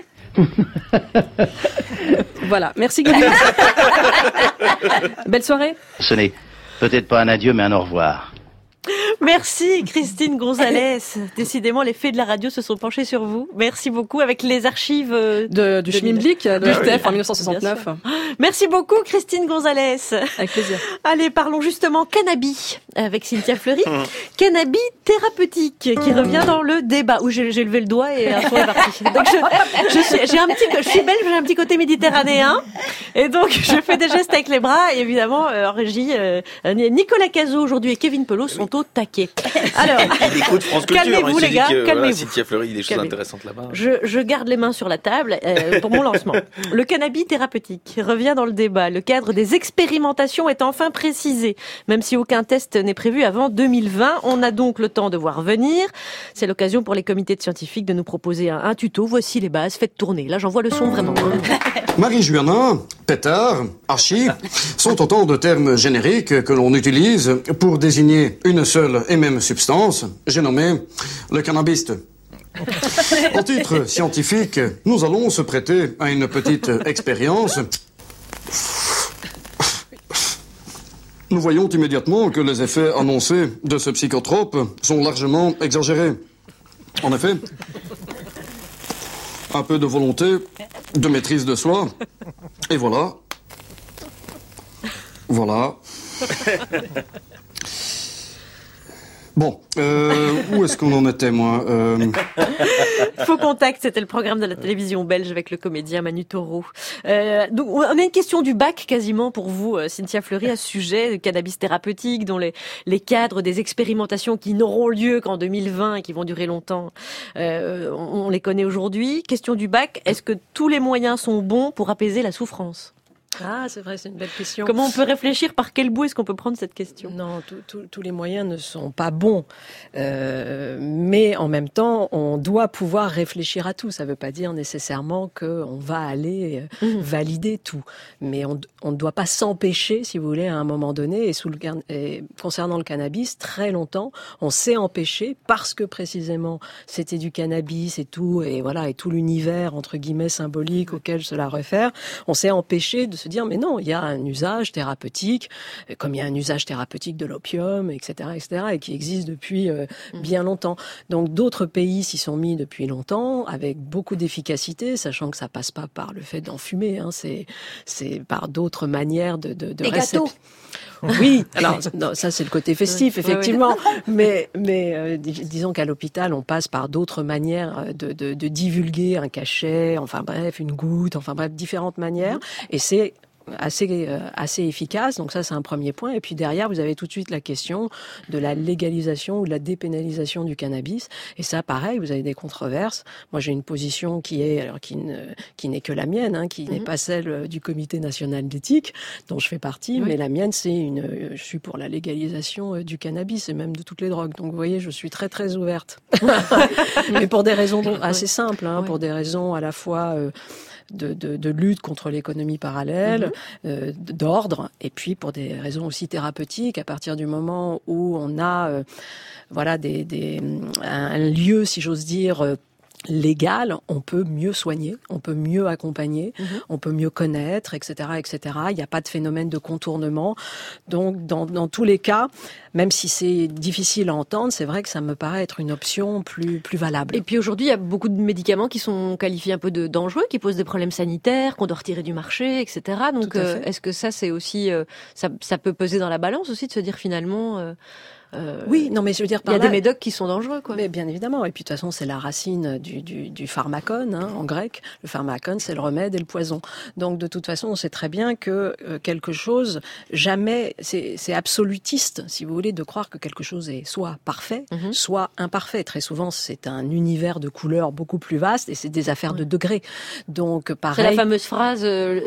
Voilà. Merci, Guy Lux. Belle soirée. Ce n'est peut-être pas un adieu, mais un au revoir. Merci Christine Gonzalez. Décidément, les fées de la radio se sont penchés sur vous. Merci beaucoup avec les archives du schmilblick de RTF en 1969. Merci beaucoup Christine Gonzalez. Avec plaisir. Allez, parlons justement cannabis avec Cynthia Fleury. Cannabis thérapeutique qui revient dans le débat où j'ai levé le doigt et un son est parti. Donc je suis belge, j'ai un petit côté méditerranéen et donc je fais des gestes avec les bras et évidemment en régie Nicolas Cazot aujourd'hui et Kevin Pelot sont au taquet. Alors, il écoute France Culture. Calmez-vous les gars, calmez-vous. Cynthia Fleury, il y a des choses intéressantes là-bas. Je garde les mains sur la table pour mon lancement. Le cannabis thérapeutique revient dans le débat. Le cadre des expérimentations est enfin précisé. Même si aucun test n'est prévu avant 2020, on a donc le temps de voir venir. C'est l'occasion pour les comités de scientifiques de nous proposer un tuto. Voici les bases, faites tourner. Là, j'envoie le son vraiment. Marijuana, pétard, hachis sont autant de termes génériques que l'on utilise pour désigner une seule et même substance, j'ai nommé le cannabis. En titre scientifique, nous allons se prêter à une petite expérience. Nous voyons immédiatement que les effets annoncés de ce psychotrope sont largement exagérés. En effet, un peu de volonté, de maîtrise de soi, et voilà. Voilà. Bon, où est-ce qu'on en était, moi Faux Contact, c'était le programme de la télévision belge avec le comédien Manu Taureau. Donc, on a une question du bac quasiment pour vous, Cynthia Fleury, à ce sujet, de cannabis thérapeutique, dont les cadres des expérimentations qui n'auront lieu qu'en 2020 et qui vont durer longtemps, on les connaît aujourd'hui. Question du bac, est-ce que tous les moyens sont bons pour apaiser la souffrance ? Ah, c'est vrai, c'est une belle question. Comment on peut réfléchir, par quel bout est-ce qu'on peut prendre cette question? Non, tous les moyens ne sont pas bons. Mais en même temps, on doit pouvoir réfléchir à tout. Ça ne veut pas dire nécessairement qu'on va aller valider tout. Mais on ne doit pas s'empêcher, si vous voulez, à un moment donné. Et concernant le cannabis, très longtemps, on s'est empêché parce que précisément c'était du cannabis et tout, et voilà, et tout l'univers, entre guillemets, symbolique auquel cela réfère. On s'est empêché de se dire mais non, il y a un usage thérapeutique, comme il y a un usage thérapeutique de l'opium, etc., et qui existe depuis bien longtemps. Donc d'autres pays s'y sont mis depuis longtemps, avec beaucoup d'efficacité, sachant que ça passe pas par le fait d'en fumer, hein, c'est par d'autres manières de les gâteaux. Oui, alors non, ça c'est le côté festif, effectivement. Mais disons qu'à l'hôpital, on passe par d'autres manières de divulguer un cachet, enfin bref, une goutte, enfin bref, différentes manières. Et c'est assez efficace. Donc ça, c'est un premier point. Et puis derrière, vous avez tout de suite la question de la légalisation ou de la dépénalisation du cannabis. Et ça, pareil, vous avez des controverses. Moi, j'ai une position qui n'est que la mienne, hein, qui n'est pas celle du Comité national d'éthique, dont je fais partie, mais la mienne, je suis pour la légalisation du cannabis et même de toutes les drogues. Donc vous voyez, je suis très très ouverte. Mais pour des raisons assez simples, hein, pour des raisons à la fois de lutte contre l'économie parallèle, d'ordre, et puis pour des raisons aussi thérapeutiques, à partir du moment où on a un lieu, si j'ose dire, légal, on peut mieux soigner, on peut mieux accompagner, on peut mieux connaître, etc., etc. Il n'y a pas de phénomène de contournement. Donc, dans tous les cas, même si c'est difficile à entendre, c'est vrai que ça me paraît être une option plus valable. Et puis aujourd'hui, il y a beaucoup de médicaments qui sont qualifiés un peu de dangereux, qui posent des problèmes sanitaires, qu'on doit retirer du marché, etc. Donc, est-ce que ça, c'est aussi, ça peut peser dans la balance aussi de se dire finalement, Oui, non, mais je veux dire, il y a des médocs qui sont dangereux, quoi. Mais bien évidemment. Et puis de toute façon, c'est la racine du pharmakon, en grec. Le pharmakon, c'est le remède et le poison. Donc de toute façon, on sait très bien que quelque chose, jamais, c'est absolutiste, si vous voulez, de croire que quelque chose est soit parfait, soit imparfait. Très souvent, c'est un univers de couleurs beaucoup plus vaste et c'est des affaires de degrés. Donc pareil. C'est la fameuse phrase,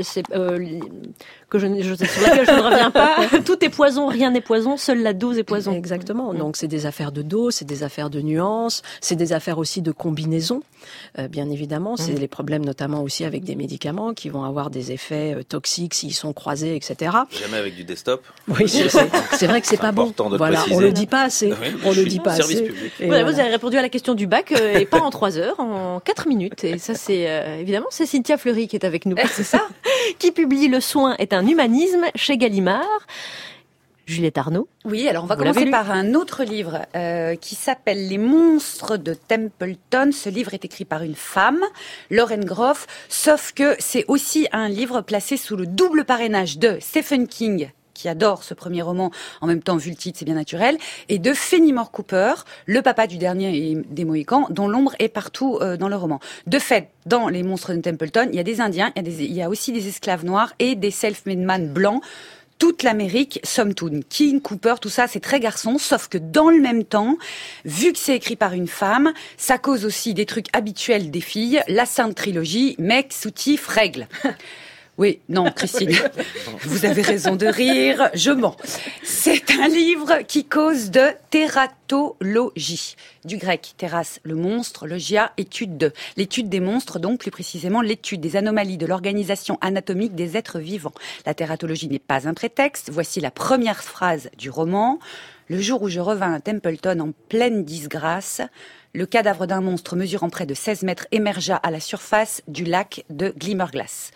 sur laquelle je ne reviens pas. Tout est poison, rien n'est poison, seule la dose est poison. Exactement. Donc c'est des affaires de dose, c'est des affaires de nuances, c'est des affaires aussi de combinaison. Bien évidemment, c'est les problèmes notamment aussi avec des médicaments qui vont avoir des effets toxiques s'ils sont croisés, etc. Jamais avec du desktop. Oui, c'est vrai que c'est pas bon. Voilà, on le dit pas assez. Oui, on le dit pas service assez. Public. Et Vous avez répondu à la question du bac et pas en 3 heures, en 4 minutes. Et ça, c'est évidemment, c'est Cynthia Fleury qui est avec nous. C'est ça. Qui publie Le soin est un humanisme chez Gallimard. Juliette Arnaud. Oui, alors on va Vous l'avez commencer lu par un autre livre qui s'appelle Les monstres de Templeton. Ce livre est écrit par une femme, Lauren Groff, sauf que c'est aussi un livre placé sous le double parrainage de Stephen King, qui adore ce premier roman, en même temps vu le titre, c'est bien naturel, et de Fenimore Cooper, le papa du dernier des Mohicans, dont l'ombre est partout dans le roman. De fait, dans Les monstres de Templeton, il y a des Indiens, il y a aussi des esclaves noirs et des self-made man blancs. Toute l'Amérique, somme toute, King, Cooper, tout ça, c'est très garçon, sauf que dans le même temps, vu que c'est écrit par une femme, ça cause aussi des trucs habituels des filles, la sainte trilogie, mec, soutif, règle. Oui, non, Christine, vous avez raison de rire, je mens. C'est un livre qui cause de tératologie. Du grec, téras, le monstre, logia, étude de. L'étude des monstres, donc plus précisément l'étude des anomalies de l'organisation anatomique des êtres vivants. La tératologie n'est pas un prétexte. Voici la première phrase du roman. Le jour où je revins à Templeton en pleine disgrâce, le cadavre d'un monstre mesurant près de 16 mètres émergea à la surface du lac de Glimmerglass.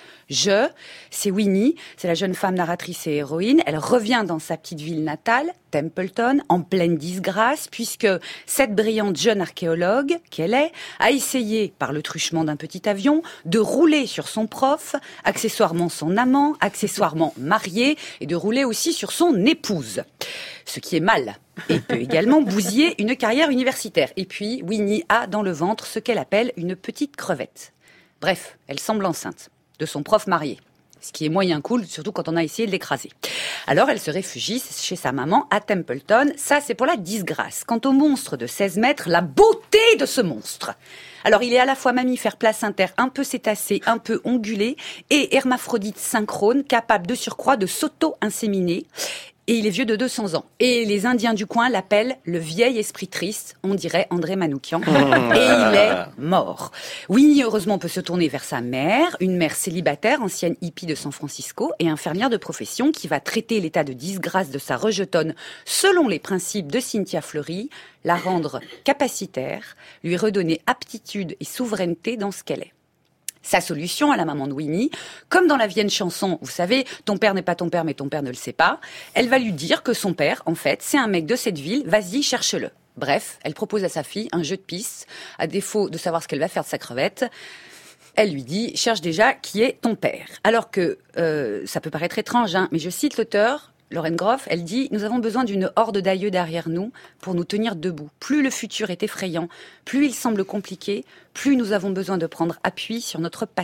C'est Winnie, c'est la jeune femme narratrice et héroïne. Elle revient dans sa petite ville natale, Templeton, en pleine disgrâce, puisque cette brillante jeune archéologue qu'elle est, a essayé, par le truchement d'un petit avion, de rouler sur son prof, accessoirement son amant, accessoirement marié, et de rouler aussi sur son épouse. Ce qui est mal, et peut également bousiller une carrière universitaire. Et puis, Winnie a dans le ventre ce qu'elle appelle une petite crevette. Bref, elle semble enceinte de son prof marié. Ce qui est moyen cool, surtout quand on a essayé de l'écraser. Alors elle se réfugie chez sa maman à Templeton. Ça, c'est pour la disgrâce. Quant au monstre de 16 mètres, la beauté de ce monstre. Alors il est à la fois mammifère placentaire, un peu cétacé, un peu ongulé, et hermaphrodite synchrone, capable de surcroît de s'auto-inséminer. Et il est vieux de 200 ans. Et les Indiens du coin l'appellent le vieil esprit triste, on dirait André Manoukian. Et il est mort. Winnie, heureusement, peut se tourner vers sa mère, une mère célibataire, ancienne hippie de San Francisco, et infirmière de profession qui va traiter l'état de disgrâce de sa rejetonne selon les principes de Cynthia Fleury, la rendre capacitaire, lui redonner aptitude et souveraineté dans ce qu'elle est. Sa solution à la maman de Winnie, comme dans la vieille chanson, vous savez, ton père n'est pas ton père mais ton père ne le sait pas, elle va lui dire que son père, en fait, c'est un mec de cette ville, vas-y, cherche-le. Bref, elle propose à sa fille un jeu de piste, à défaut de savoir ce qu'elle va faire de sa crevette. Elle lui dit, cherche déjà qui est ton père. Alors que, ça peut paraître étrange, mais je cite l'auteur, Lauren Groff, elle dit « Nous avons besoin d'une horde d'aïeux derrière nous pour nous tenir debout. Plus le futur est effrayant, plus il semble compliqué, plus nous avons besoin de prendre appui sur notre passé. »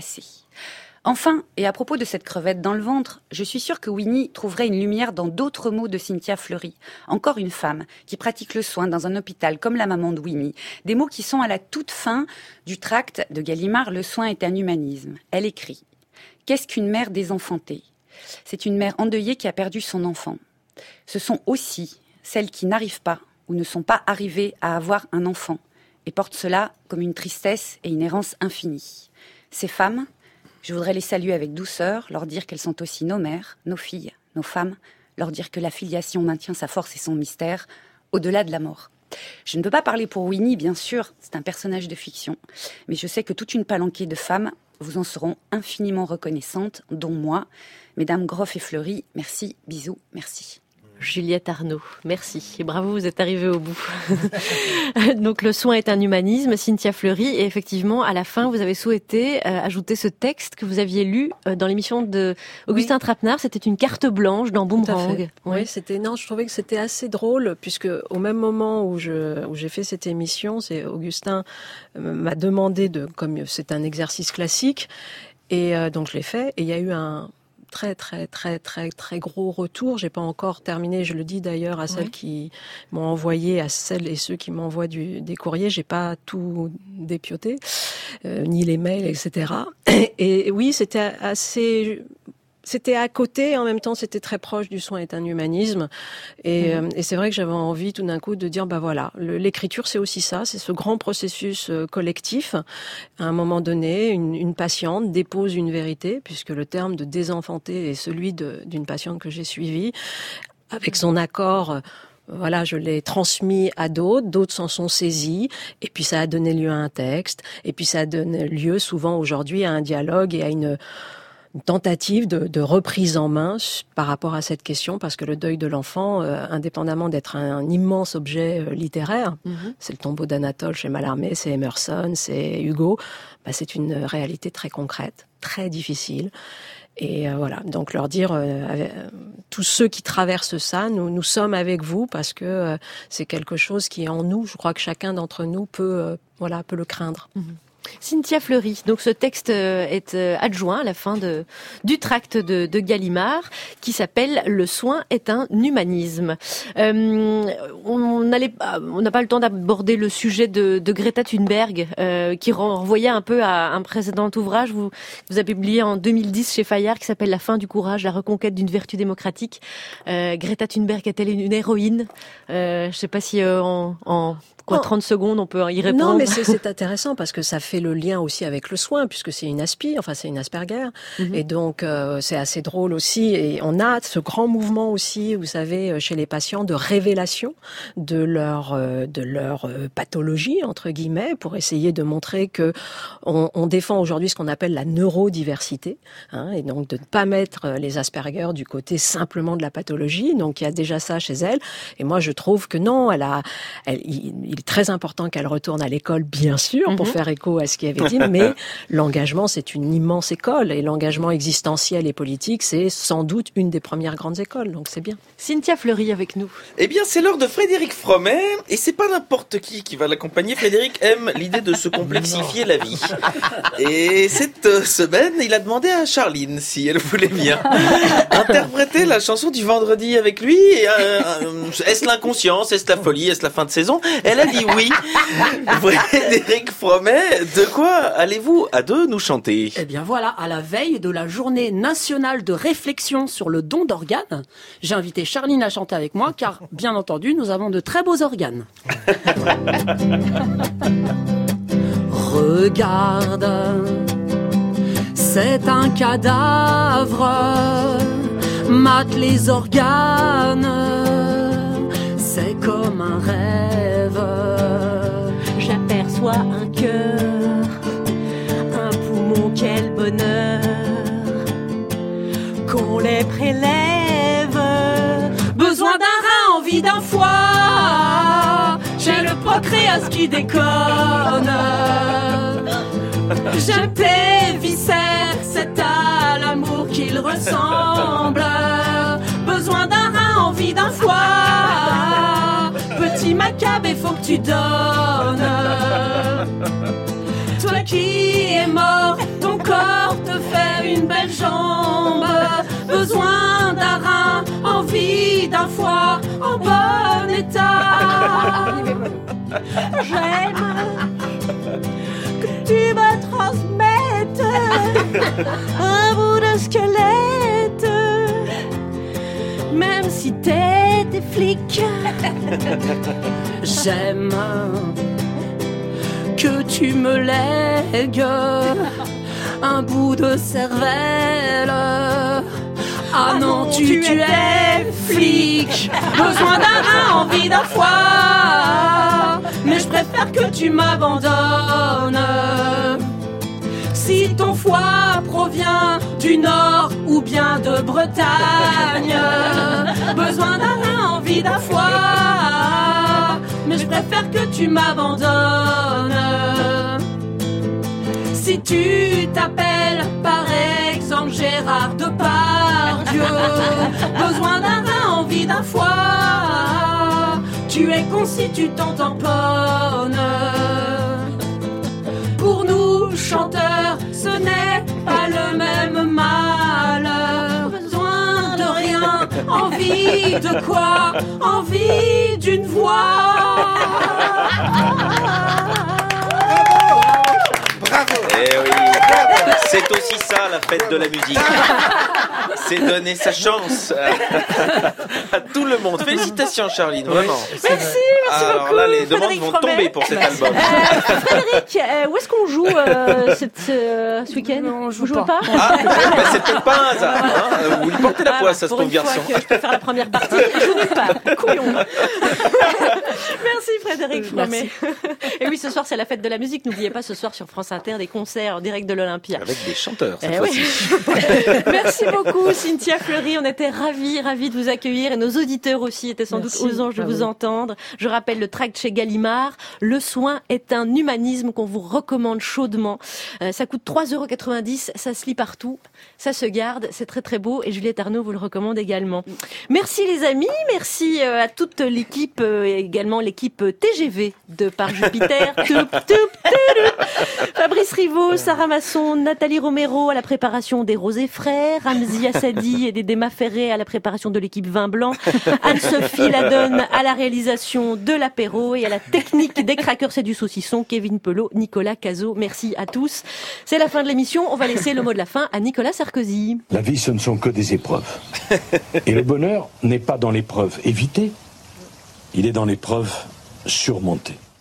Enfin, et à propos de cette crevette dans le ventre, je suis sûre que Winnie trouverait une lumière dans d'autres mots de Cynthia Fleury. Encore une femme qui pratique le soin dans un hôpital comme la maman de Winnie. Des mots qui sont à la toute fin du tract de Gallimard « Le soin est un humanisme ». Elle écrit « Qu'est-ce qu'une mère désenfantée ? C'est une mère endeuillée qui a perdu son enfant. Ce sont aussi celles qui n'arrivent pas ou ne sont pas arrivées à avoir un enfant et portent cela comme une tristesse et une errance infinie. Ces femmes, je voudrais les saluer avec douceur, leur dire qu'elles sont aussi nos mères, nos filles, nos femmes, leur dire que la filiation maintient sa force et son mystère au-delà de la mort. Je ne peux pas parler pour Winnie, bien sûr, c'est un personnage de fiction, mais je sais que toute une palanquée de femmes vous en seront infiniment reconnaissantes, dont moi. Mesdames Groff et Fleury, merci, bisous, merci. Juliette Arnaud, merci. Et bravo, vous êtes arrivée au bout. Donc, le soin est un humanisme, Cynthia Fleury. Et effectivement, à la fin, vous avez souhaité ajouter ce texte que vous aviez lu dans l'émission de Augustin Trapenard. C'était une carte blanche dans Boomerang. Oui, je trouvais que c'était assez drôle, puisque au même moment où j'ai fait cette émission, c'est Augustin m'a demandé comme c'est un exercice classique, et donc je l'ai fait, et il y a eu un très gros retour. J'ai pas encore terminé, je le dis d'ailleurs à celles qui m'ont envoyé, à celles et ceux qui m'envoient des courriers, j'ai pas tout dépioté, ni les mails, etc. Et oui, c'était à côté, et en même temps, c'était très proche du soin est un humanisme. Et c'est vrai que j'avais envie tout d'un coup de dire, voilà, l'écriture, c'est aussi ça, c'est ce grand processus collectif. À un moment donné, une patiente dépose une vérité, puisque le terme de désenfanter est celui d'une patiente que j'ai suivie. Avec son accord, je l'ai transmis à d'autres s'en sont saisis, et puis ça a donné lieu à un texte, et puis ça a donné lieu souvent aujourd'hui à un dialogue et à une tentative de reprise en main par rapport à cette question, parce que le deuil de l'enfant, indépendamment d'être un immense objet littéraire, c'est le tombeau d'Anatole chez Mallarmé, c'est Emerson, c'est Hugo, c'est une réalité très concrète, très difficile. Et donc leur dire, tous ceux qui traversent ça, nous sommes avec vous, parce que c'est quelque chose qui est en nous. Je crois que chacun d'entre nous peut le craindre. Cynthia Fleury, donc ce texte est adjoint à la fin du tract de Gallimard, qui s'appelle « Le soin est un humanisme ». On n'a pas le temps d'aborder le sujet de Greta Thunberg, qui renvoyait un peu à un précédent ouvrage. Vous avez publié en 2010 chez Fayard, qui s'appelle « La fin du courage, la reconquête d'une vertu démocratique ». Greta Thunberg est-elle une héroïne? Je ne sais pas si en 30 secondes on peut y répondre. Non, mais c'est intéressant, parce que ça fait le lien aussi avec le soin, puisque c'est une c'est une Asperger. Et donc, c'est assez drôle aussi. Et on a ce grand mouvement aussi, vous savez, chez les patients, de révélation de leur pathologie, entre guillemets, pour essayer de montrer que on défend aujourd'hui ce qu'on appelle la neurodiversité, et donc de ne pas mettre les Asperger du côté simplement de la pathologie. Donc, il y a déjà ça chez elle. Et moi, je trouve que non, il est très important qu'elle retourne à l'école, bien sûr, pour faire écho à ce qui avait dit, mais l'engagement, c'est une immense école, et l'engagement existentiel et politique, c'est sans doute une des premières grandes écoles, donc c'est bien. Cynthia Fleury avec nous. Eh bien, c'est l'heure de Frédéric Fromet, et c'est pas n'importe qui va l'accompagner. Frédéric aime l'idée de se complexifier la vie. Et cette semaine, il a demandé à Charline si elle voulait bien interpréter la chanson du vendredi avec lui. Est-ce l'inconscience, est-ce la folie, est-ce la fin de saison? Elle a dit oui. Frédéric Fromet, de quoi allez-vous à deux nous chanter? Eh bien voilà, à la veille de la journée nationale de réflexion sur le don d'organes, j'ai invité Charline à chanter avec moi, car bien entendu, nous avons de très beaux organes. Regarde, c'est un cadavre, mate les organes, c'est comme un rêve. J'aperçois un cœur, un poumon, quel bonheur qu'on les prélève. Besoin d'un rein, envie d'un foie, j'ai le pancréas qui déconne. J'aime tes viscères, c'est à l'amour qu'ils ressemblent. Besoin d'un rein, envie d'un foie, petit macabre, il faut que tu donnes. Toi qui es mort, ton corps te fait une belle jambe. Besoin d'un rein, envie d'un foie, en bon état. J'aime que tu me transmettes un bout de squelette, même si t'es des flics. J'aime que tu me lègues un bout de cervelle. Ah non, tu es flic. Besoin d'un rein, envie d'un foie, mais je préfère que tu m'abandonnes. Si ton foie provient du nord ou bien de Bretagne. Besoin d'un rein, envie d'un foie, mais je préfère que tu m'abandonnes. Si tu t'appelles par exemple Gérard Depardieu, besoin d'un rein, envie d'un foie, tu es con si tu t'en tamponnes. Pour nous, chanteurs, ce n'est pas le même malheur. Besoin de rien, envie de quoi? Envie d'une voix. Eh oui, c'est aussi ça la fête de la musique. C'est donner sa chance à tout le monde. Félicitations Charline, vraiment. Merci Alors beaucoup. là, les demandes Frédéric vont Fromet. tomber pour cet album. Frédéric, où est-ce qu'on joue ce week-end? On joue pas. Ah, c'est peut-être pas un hasard. Hein. Vous lui portez la poisse à ce pauvre garçon. Que je peux faire la première partie. Je joue nulle part. Couillon. Merci Frédéric Fromet. Et oui, ce soir c'est la fête de la musique. N'oubliez pas, ce soir sur France Inter, des concerts en direct de l'Olympia. Avec des chanteurs cette Oui. fois-ci. Merci beaucoup Cynthia Fleury, on était ravis de vous accueillir et nos auditeurs aussi étaient sans doute aux anges de vous entendre. Je rappelle le tract chez Gallimard, Le soin est un humanisme qu'on vous recommande chaudement. Ça coûte 3,90 €, ça se lit partout, ça se garde, c'est très très beau et Juliette Arnaud vous le recommande également. Merci les amis, merci à toute l'équipe, également l'équipe TGV de Par Jupiter. Fabrice Rivaud, Sarah Masson, Nathalie Romero à la préparation des Rosés Frères, Ramzi Assadi et des Déma Ferré à la préparation de l'équipe Vin Blanc, Anne-Sophie Ladonne à la réalisation de l'apéro et à la technique des crackers et du saucisson, Kevin Pelot, Nicolas Cazot. Merci à tous. C'est la fin de l'émission. On va laisser le mot de la fin à Nicolas Sarkozy. La vie, ce ne sont que des épreuves. Et le bonheur n'est pas dans l'épreuve évitée, il est dans l'épreuve surmontée.